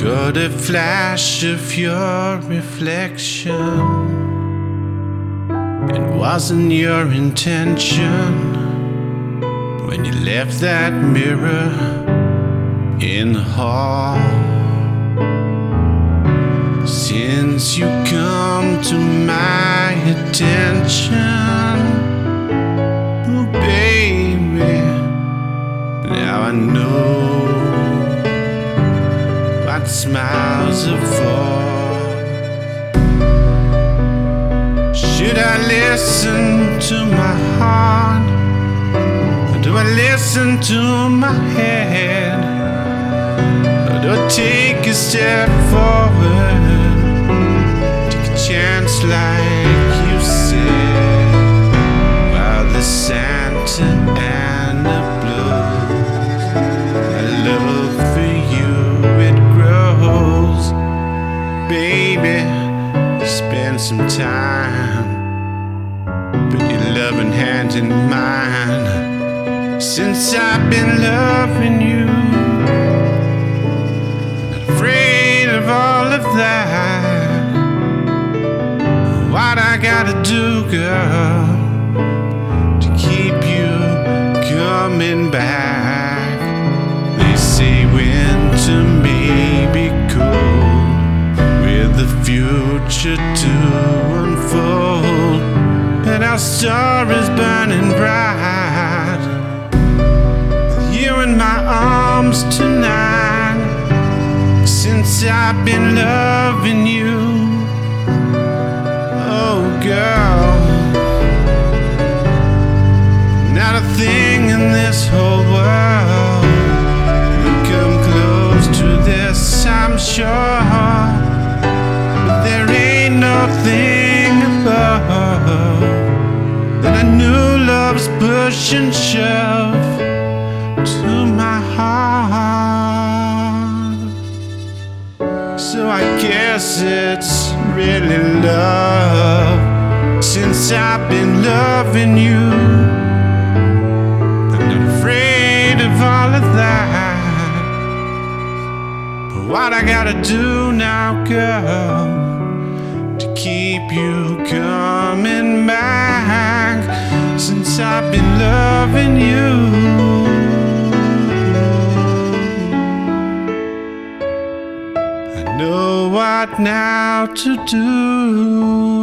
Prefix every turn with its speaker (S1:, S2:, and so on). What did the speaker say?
S1: caught a flash of your reflection. It wasn't your intention when you left that mirror in the hall. Since you come to my attention, oh baby, now I know what smiles are for. Should I listen to my heart, or do I listen to my head, or do I take a step forward, take a chance like you said? While the Santa and the blues, my love for you, it grows. Baby, spend some time, put your loving hand in mine. Since I've been loving you, not afraid of all of that. What I gotta do, girl, to keep you coming back? They say winter may be cold, with the future to unfold, but our star is burning bright, with you in my arms tonight. Since I've been loving you, oh girl, not a thing in this whole world will come close to this, I'm sure. But there ain't nothing above that I knew love's push and shove to my heart. So I guess it's really love. Since I've been loving you, I'm not afraid of all of that. But what I gotta do now, girl, to keep you coming back? Since I've been loving you, I know what now to do.